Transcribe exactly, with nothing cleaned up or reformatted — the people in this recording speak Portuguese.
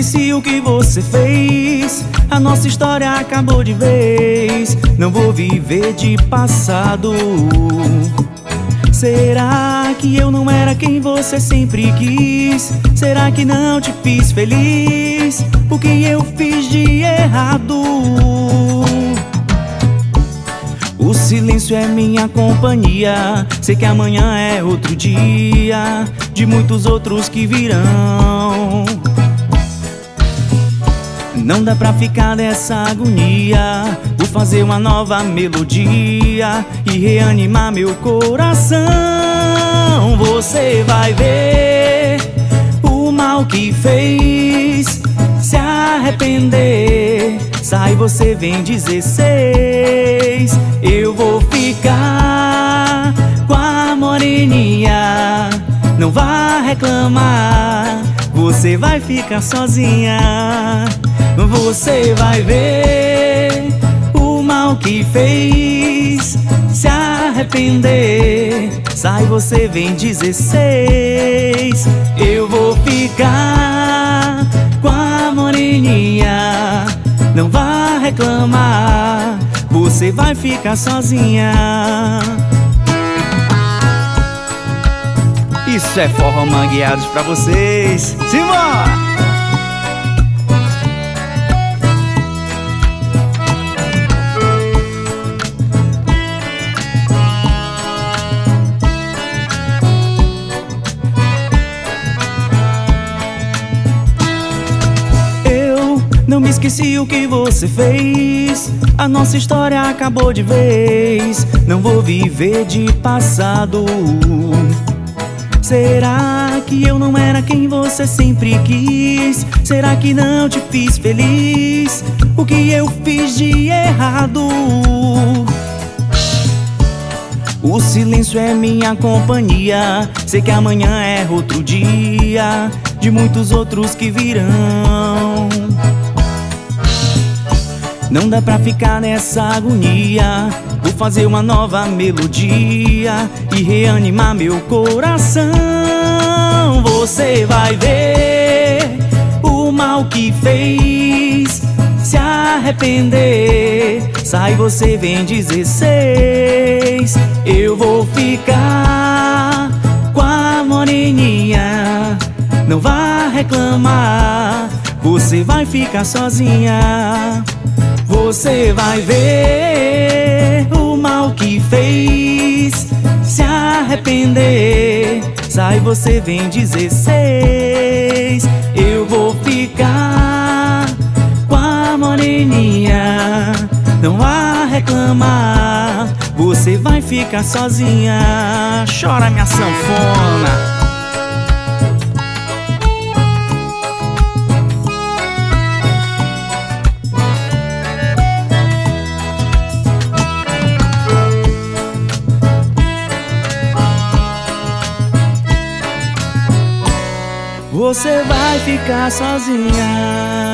esqueci o que você fez. A nossa história acabou de vez. Não vou viver de passado. Será que eu não era quem você sempre quis? Será que não te fiz feliz? O que eu fiz de errado? O silêncio é minha companhia. Sei que amanhã é outro dia, de muitos outros que virão. Não dá pra ficar nessa agonia. Vou fazer uma nova melodia e reanimar meu coração. Você vai ver o mal que fez, se arrepender. Sai, você vem dezesseis. Eu vou ficar com a moreninha. Não vá reclamar, você vai ficar sozinha. Você vai ver o mal que fez, se arrepender. Sai, você vem dezesseis. Eu vou ficar com a moreninha. Não vá reclamar, você vai ficar sozinha. Isso é forró Mangueados pra vocês. Simbora! Não me esqueci o que você fez. A nossa história acabou de vez. Não vou viver de passado. Será que eu não era quem você sempre quis? Será que não te fiz feliz? O que eu fiz de errado? O silêncio é minha companhia. Sei que amanhã é outro dia, de muitos outros que virão. Não dá pra ficar nessa agonia. Vou fazer uma nova melodia e reanimar meu coração. Você vai ver o mal que fez, se arrepender. Sai, você vem dezesseis. Eu vou ficar com a moreninha. Não vá reclamar, você vai ficar sozinha. Você vai ver o mal que fez, se arrepender. Sai, você vem dezesseis. Eu vou ficar com a moreninha. Não vá reclamar, você vai ficar sozinha. Chora, minha sanfona. Você vai ficar sozinha.